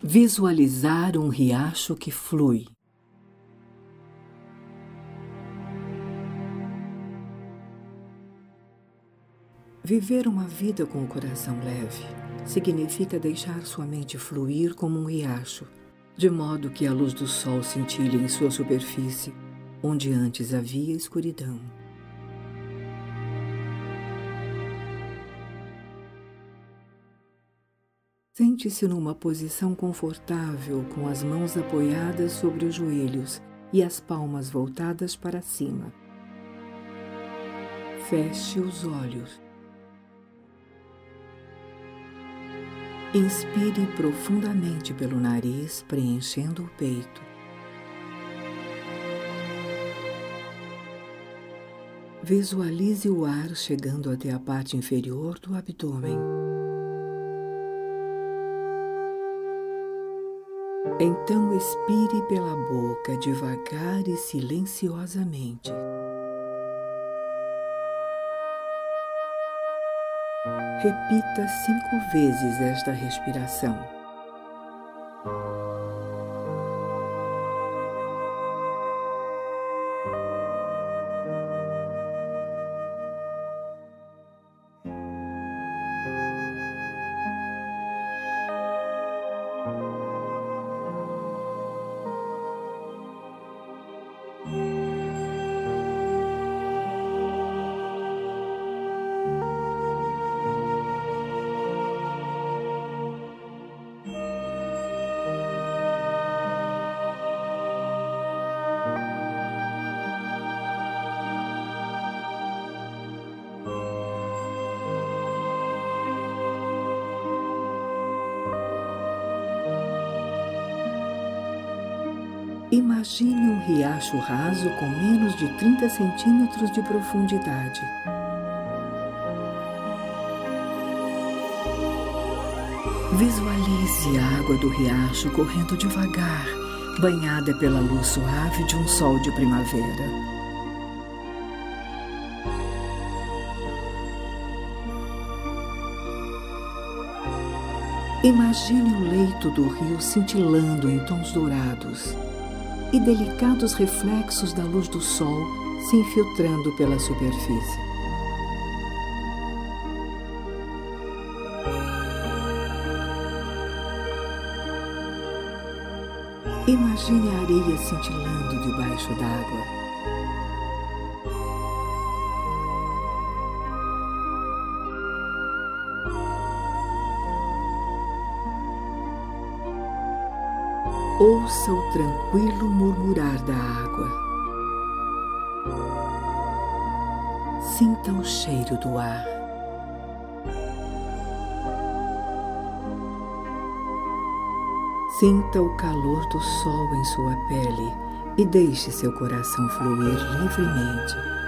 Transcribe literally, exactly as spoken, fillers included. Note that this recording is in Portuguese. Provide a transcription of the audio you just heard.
Visualizar um riacho que flui. Viver uma vida com o coração leve significa deixar sua mente fluir como um riacho, de modo que a luz do sol cintile em sua superfície, onde antes havia escuridão. Sente-se numa posição confortável, com as mãos apoiadas sobre os joelhos e as palmas voltadas para cima. Feche os olhos. Inspire profundamente pelo nariz, preenchendo o peito. Visualize o ar chegando até a parte inferior do abdômen. Então expire pela boca devagar e silenciosamente. Repita cinco vezes esta respiração. Imagine um riacho raso com menos de trinta centímetros de profundidade. Visualize a água do riacho correndo devagar, banhada pela luz suave de um sol de primavera. Imagine o leito do rio cintilando em tons dourados e delicados reflexos da luz do sol se infiltrando pela superfície. Imagine a areia cintilando debaixo d'água. Ouça o tranquilo murmurar da água. Sinta o cheiro do ar. Sinta o calor do sol em sua pele e deixe seu coração fluir livremente.